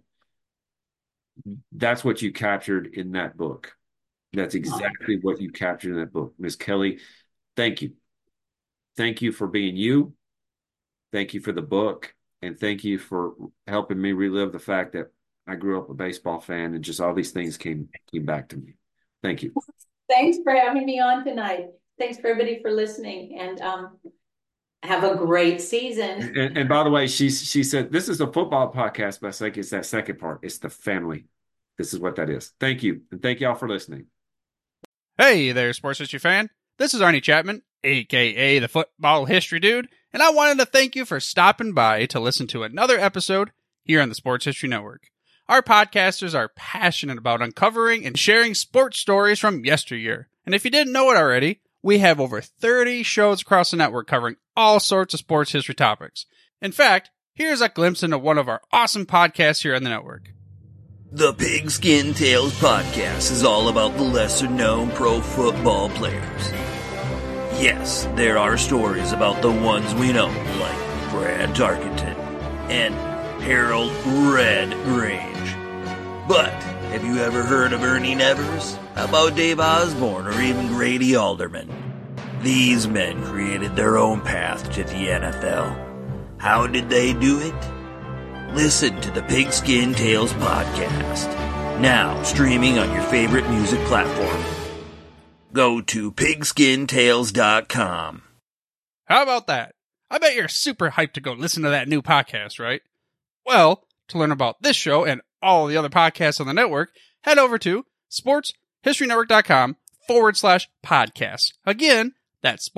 that's what you captured in that book. That's exactly what you captured in that book. Ms. Kelly, thank you. Thank you for being you. Thank you for the book. And thank you for helping me relive the fact that I grew up a baseball fan and just all these things came back to me. Thank you. Thanks for having me on tonight. Thanks for everybody for listening. And have a great season. And by the way, she said, this is a football podcast, but I think it's that second part. It's the family. This is what that is. Thank you. And thank y'all for listening. Hey there, Sports History fan. This is Arnie Chapman, a.k.a. the Football History Dude, and I wanted to thank you for stopping by to listen to another episode here on the Sports History Network. Our podcasters are passionate about uncovering and sharing sports stories from yesteryear. And if you didn't know it already, we have over 30 shows across the network covering all sorts of sports history topics. In fact, here's a glimpse into one of our awesome podcasts here on the network. The Pigskin Tales podcast is all about the lesser-known pro football players. Yes, there are stories about the ones we know, like Brad Tarkenton and Harold Red Grange. But have you ever heard of Ernie Nevers? How about Dave Osborne or even Grady Alderman? These men created their own path to the NFL. How did they do it? Listen to the Pigskin Tales podcast, now streaming on your favorite music platform. Go to pigskintales.com. How about that? I bet you're super hyped to go listen to that new podcast, right? Well, to learn about this show and all the other podcasts on the network, head over to sports sportshistorynetwork.com/podcast. Again, that's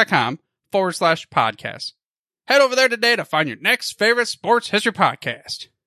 sportshistorynetwork.com/podcast. Head over there today to find your next favorite sports history podcast.